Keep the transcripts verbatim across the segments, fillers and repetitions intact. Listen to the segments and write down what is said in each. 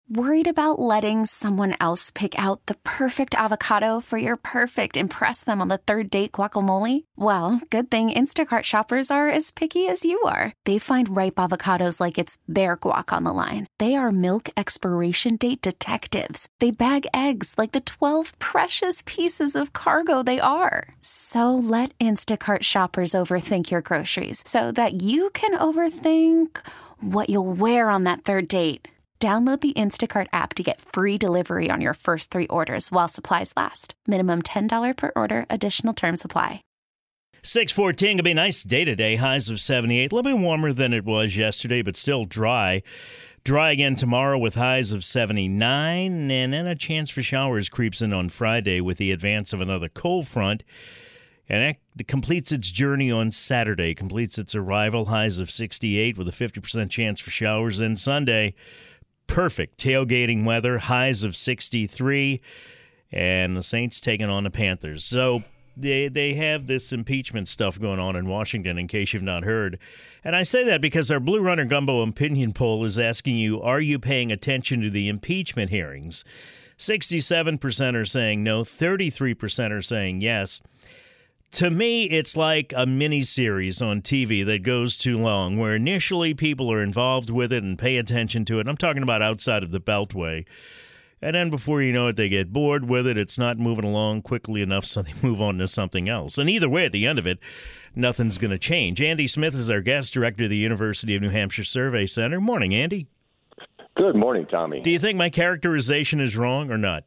Worried about letting someone else pick out the perfect avocado for your perfect impress them on the third date guacamole? Well, good thing Instacart shoppers are as picky as you are. They find ripe avocados like it's their guac on the line. They are milk expiration date detectives. They bag eggs like the twelve precious pieces of cargo they are. So let Instacart shoppers overthink your groceries so that you can overthink what you'll wear on that third date. Download the Instacart app to get free delivery on your first three orders while supplies last. Minimum ten dollars per order. Additional terms apply. six fourteen, going to be a nice day today. Highs of seventy-eight. A little bit warmer than it was yesterday, but still dry. Dry again tomorrow with highs of seventy-nine. And then a chance for showers creeps in on Friday with the advance of another cold front. And that completes its journey on Saturday. Completes its arrival. Highs of sixty-eight with a fifty percent chance for showers. Then Sunday, perfect tailgating weather, highs of sixty-three, and the Saints taking on the Panthers. So they they have this impeachment stuff going on in Washington, in case you've not heard. And I say that because our Blue Runner Gumbo opinion poll is asking you, are you paying attention to the impeachment hearings? sixty-seven percent are saying no, thirty-three percent are saying yes. To me, it's like a mini-series on T V that goes too long, where initially people are involved with it and pay attention to it. I'm talking about outside of the Beltway. And then before you know it, they get bored with it. It's not moving along quickly enough, so they move on to something else. And either way, at the end of it, nothing's going to change. Andy Smith is our guest, director of the University of New Hampshire Survey Center. Morning, Andy. Good morning, Tommy. Do you think my characterization is wrong or not?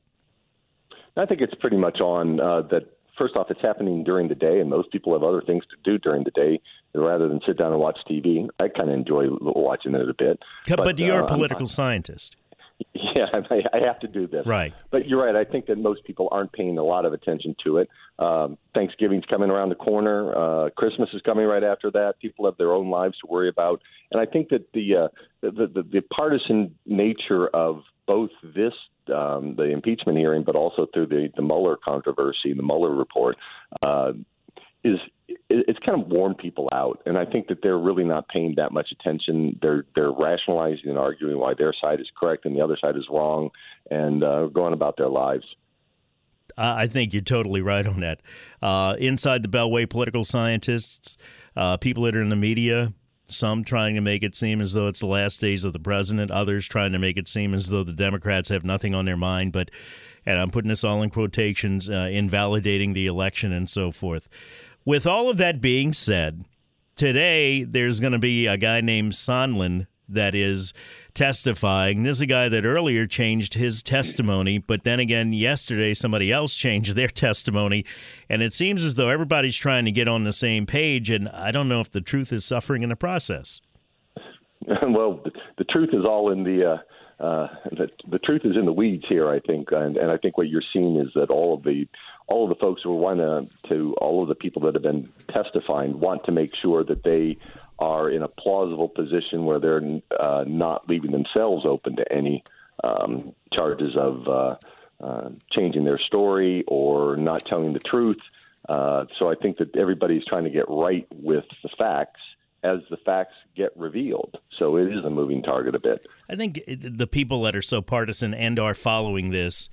I think it's pretty much on uh, that. First off, it's happening during the day, and most people have other things to do during the day rather than sit down and watch T V. I kind of enjoy watching it a bit. But, but you're uh, a political I'm, scientist. Yeah, I, I have to do this. Right. But you're right. I think that most people aren't paying a lot of attention to it. Um, Thanksgiving's coming around the corner. Uh, Christmas is coming right after that. People have their own lives to worry about. And I think that the uh, the, the, the partisan nature of both this, um, the impeachment hearing, but also through the, the Mueller controversy, the Mueller report, uh, is it's kind of worn people out. And I think that they're really not paying that much attention. They're they're rationalizing and arguing why their side is correct and the other side is wrong, and uh, going about their lives. I think you're totally right on that. Uh, inside the Beltway, political scientists, uh, people that are in the media, some trying to make it seem as though it's the last days of the president, others trying to make it seem as though the Democrats have nothing on their mind, but, and I'm putting this all in quotations, uh, invalidating the election and so forth. With all of that being said, today there's going to be a guy named Sondland that is testifying. This is a guy that earlier changed his testimony, but then again, yesterday somebody else changed their testimony, and it seems as though everybody's trying to get on the same page, and I don't know if the truth is suffering in the process. Well, the, the truth is all in the, uh, uh, the the truth is in the weeds here, I think, and, and I think what you're seeing is that all of the all of the folks who want to, to all of the people that have been testifying want to make sure that they are in a plausible position where they're uh, not leaving themselves open to any um, charges of uh, uh, changing their story or not telling the truth. Uh, so I think that everybody's trying to get right with the facts as the facts get revealed. So it is a moving target a bit. I think the people that are so partisan and are following this,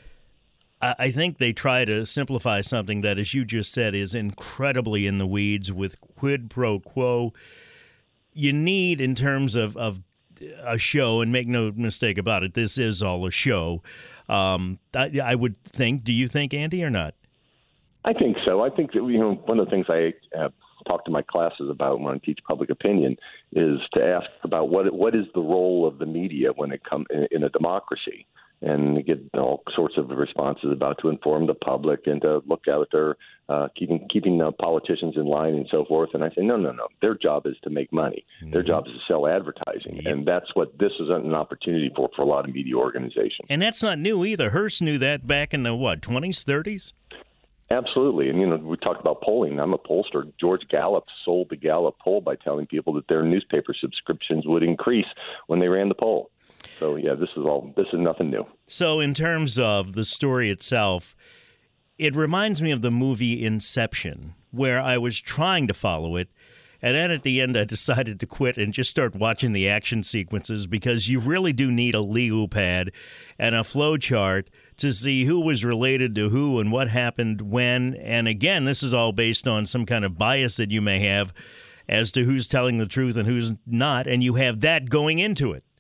I think they try to simplify something that, as you just said, is incredibly in the weeds with quid pro quo. You need, in terms of, of a show, and make no mistake about it, this is all a show. Um, I, I would think, do you think, Andy, or not? I think so. I think that, you know, one of the things I uh, talk to my classes about when I teach public opinion is to ask about what what is the role of the media when it comes in, in a democracy. And you get all sorts of responses about to inform the public and to look out their uh, keeping keeping uh, politicians in line and so forth. And I say, no, no, no. Their job is to make money. Mm-hmm. Their job is to sell advertising. Yep. And that's what this is an opportunity for for a lot of media organizations. And that's not new either. Hearst knew that back in the, what, twenties, thirties? Absolutely. And, you know, we talked about polling. I'm a pollster. George Gallup sold the Gallup poll by telling people that their newspaper subscriptions would increase when they ran the poll. So, yeah, this is all. This is nothing new. So in terms of the story itself, it reminds me of the movie Inception, where I was trying to follow it, And then at the end, I decided to quit and just start watching the action sequences because you really do need a legal pad and a flow chart to see who was related to who and what happened when. And again, this is all based on some kind of bias that you may have as to who's telling the truth and who's not, and you have that going into it.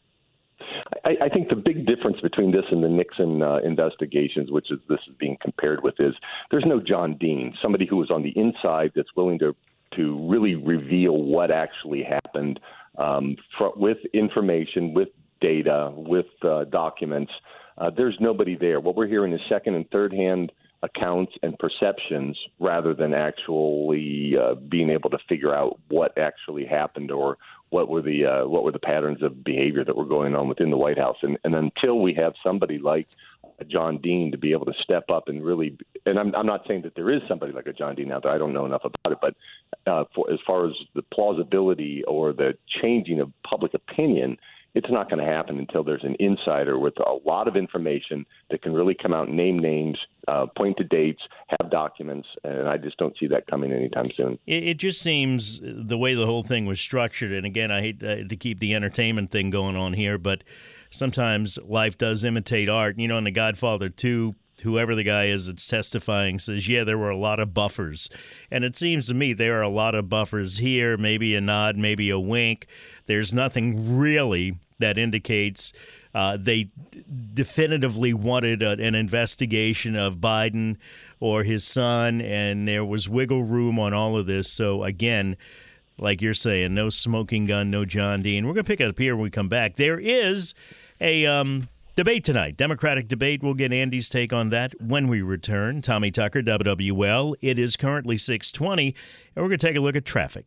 I, I think the big difference between this and the Nixon uh, investigations, which is this is being compared with, is there's no John Dean, somebody who was on the inside that's willing to to really reveal what actually happened um, for, with information, with data, with uh, documents. Uh, there's nobody there. What we're hearing is second and third hand accounts and perceptions rather than actually uh, being able to figure out what actually happened or what were the uh, what were the patterns of behavior that were going on within the White House. And, and until we have somebody like John Dean to be able to step up and really, and I'm, I'm not saying that there is somebody like a John Dean out there. I don't know enough about it, but uh, for, as far as the plausibility or the changing of public opinion, it's not going to happen until there's an insider with a lot of information that can really come out, name names, uh, point to dates, have documents, and I just don't see that coming anytime soon. It, it just seems the way the whole thing was structured, and again, I hate uh, to keep the entertainment thing going on here, but sometimes life does imitate art. You know, in The Godfather two, whoever the guy is that's testifying says, yeah, there were a lot of buffers. And it seems to me there are a lot of buffers here, maybe a nod, maybe a wink. There's nothing really that indicates uh, they definitively wanted a, an investigation of Biden or his son, and there was wiggle room on all of this. So, again, like you're saying, no smoking gun, no John Dean. We're going to pick it up here when we come back. There is a um, debate tonight, Democratic debate. We'll get Andy's take on that when we return. Tommy Tucker, W W L. It is currently six twenty, and we're going to take a look at traffic.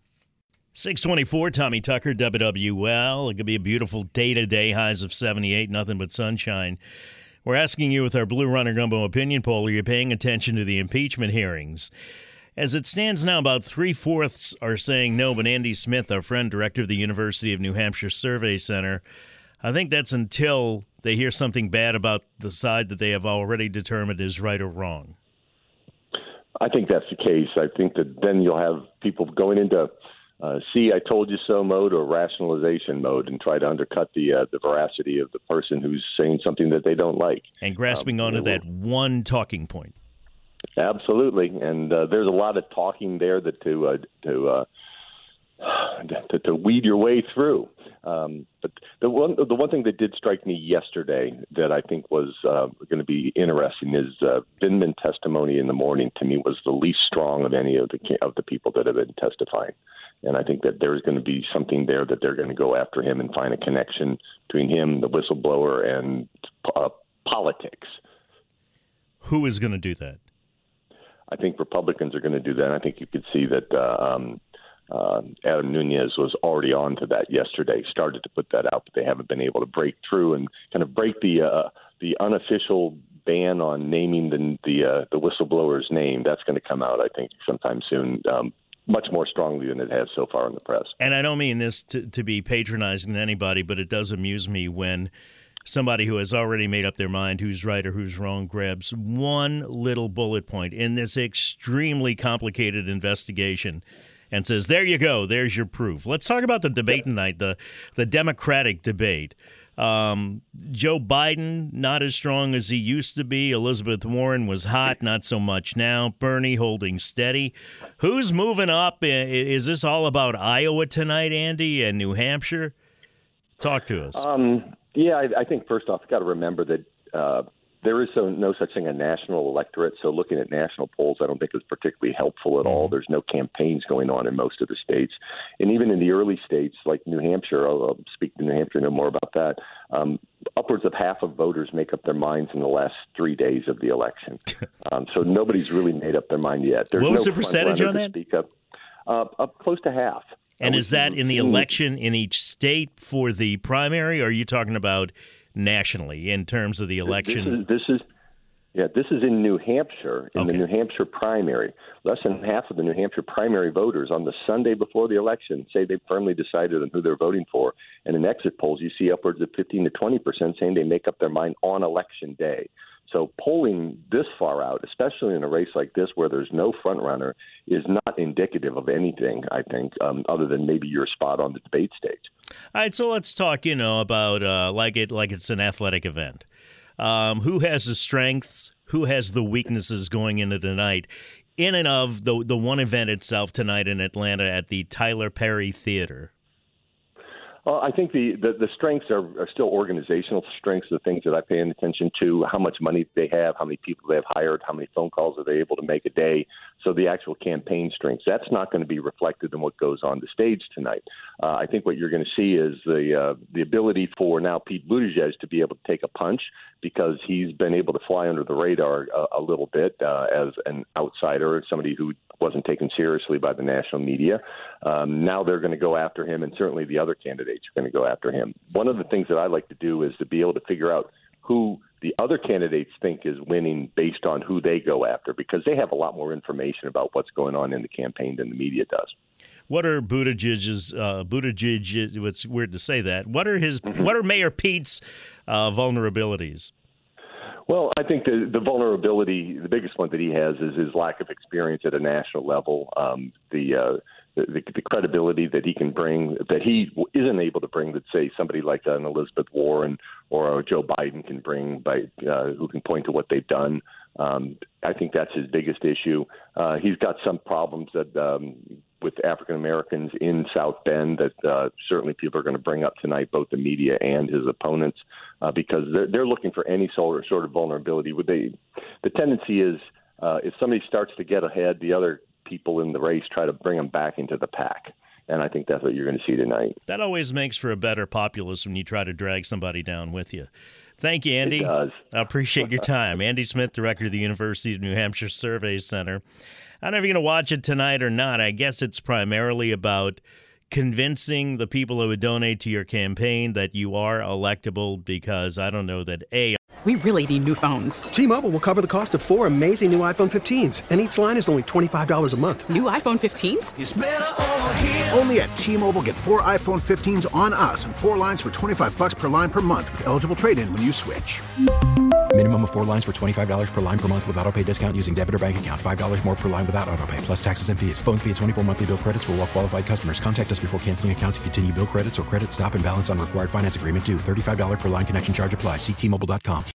six twenty-four, Tommy Tucker, W W L. It could be a beautiful day today, highs of seventy-eight, nothing but sunshine. We're asking you with our Blue Runner Gumbo opinion poll, are you paying attention to the impeachment hearings? As it stands now, about three-fourths are saying no, but Andy Smith, our friend, director of the University of New Hampshire Survey Center, I think that's until they hear something bad about the side that they have already determined is right or wrong. I think that's the case. I think that then you'll have people going into uh, see, I told you so mode or rationalization mode and try to undercut the uh, the veracity of the person who's saying something that they don't like. And grasping um, onto that one talking point. Absolutely. And uh, there's a lot of talking there that to uh, to, uh, to to weed your way through. Um, but the one the one thing that did strike me yesterday that I think was uh, going to be interesting is uh, Vindman testimony in the morning. To me, was the least strong of any of the of the people that have been testifying, and I think that there's going to be something there that they're going to go after him and find a connection between him, the whistleblower, and uh, politics. Who is going to do that? I think Republicans are going to do that. And I think you could see that. Uh, um, Uh, Adam Nunes was already on to that yesterday, started to put that out, but they haven't been able to break through and kind of break the uh, the unofficial ban on naming the the, uh, the whistleblower's name. That's going to come out, I think, sometime soon, um, much more strongly than it has so far in the press. And I don't mean this to, to be patronizing to anybody, but it does amuse me when somebody who has already made up their mind who's right or who's wrong grabs one little bullet point in this extremely complicated investigation and says, there you go, there's your proof. Let's talk about the debate tonight, the the Democratic debate. Um, Joe Biden, not as strong as he used to be. Elizabeth Warren was hot, not so much now. Bernie holding steady. Who's moving up? Is this all about Iowa tonight, Andy, and New Hampshire? Talk to us. Um, yeah, I, I think first off, you've got to remember that uh, there is so, no such thing as a national electorate, so looking at national polls I don't think is particularly helpful at all. There's no campaigns going on in most of the states. And even in the early states like New Hampshire, I'll, I'll speak to New Hampshire, know more about that, um, upwards of half of voters make up their minds in the last three days of the election. Um, so nobody's really made up their mind yet. There's what was no the percentage on that? Speak up. Uh, up close to half. And is that in the election in each state for the primary, or are you talking about nationally in terms of the election? This is, this is yeah, this is in New Hampshire, in okay. the New Hampshire primary. Less than half of the New Hampshire primary voters on the Sunday before the election say they've firmly decided on who they're voting for. And in exit polls, you see upwards of fifteen to twenty percent saying they make up their mind on election day. So polling this far out, especially in a race like this where there's no front runner, is not indicative of anything, I think, um, other than maybe your spot on the debate stage. All right, so let's talk, you know, about uh, like it like it's an athletic event. Um, who has the strengths? Who has the weaknesses going into tonight? In and of the the one event itself tonight in Atlanta at the Tyler Perry Theater. Well, I think the, the, the strengths are, are still organizational strengths, the things that I pay attention to, how much money they have, how many people they have hired, how many phone calls are they able to make a day. So the actual campaign strengths, that's not going to be reflected in what goes on the stage tonight. Uh, I think what you're going to see is the uh, the ability for now Pete Buttigieg to be able to take a punch because he's been able to fly under the radar a, a little bit uh, as an outsider, somebody who wasn't taken seriously by the national media. Um, now they're going to go after him, and certainly the other candidates are going to go after him. One of the things that I like to do is to be able to figure out who the other candidates think is winning based on who they go after, because they have a lot more information about what's going on in the campaign than the media does. What are Buttigieg's, uh, Buttigieg, it's weird to say that, what are his, mm-hmm. what are Mayor Pete's uh, vulnerabilities? Well, I think the, the vulnerability, the biggest one that he has is his lack of experience at a national level, um, the, uh, the the credibility that he can bring, that he isn't able to bring, that, say, somebody like an Elizabeth Warren or a Joe Biden can bring, by uh, who can point to what they've done. Um, I think that's his biggest issue. Uh, he's got some problems that um, with African Americans in South Bend that uh, certainly people are going to bring up tonight, both the media and his opponents, uh, because they're, they're looking for any sort of, sort of vulnerability. Would they? The tendency is uh, if somebody starts to get ahead, the other people in the race try to bring them back into the pack. And I think that's what you're going to see tonight. That always makes for a better populace when you try to drag somebody down with you. Thank you, Andy. It does. I appreciate your time. Andy Smith, director of the University of New Hampshire Survey Center. I don't know if you're going to watch it tonight or not. I guess it's primarily about convincing the people who would donate to your campaign that you are electable, because I don't know that, A, we really need new phones. T-Mobile will cover the cost of four amazing new iPhone fifteens, and each line is only twenty-five dollars a month. New iPhone fifteens? It's better over here. Only at T-Mobile, get four iPhone fifteens on us and four lines for twenty-five dollars per line per month with eligible trade-in when you switch. Minimum of four lines for twenty-five dollars per line per month with autopay discount using debit or bank account. five dollars more per line without autopay, plus taxes and fees. Phone fee at twenty-four monthly bill credits for well-qualified customers. Contact us before canceling account to continue bill credits or credit stop and balance on required finance agreement due. thirty-five dollars per line connection charge applies. See T Mobile dot com.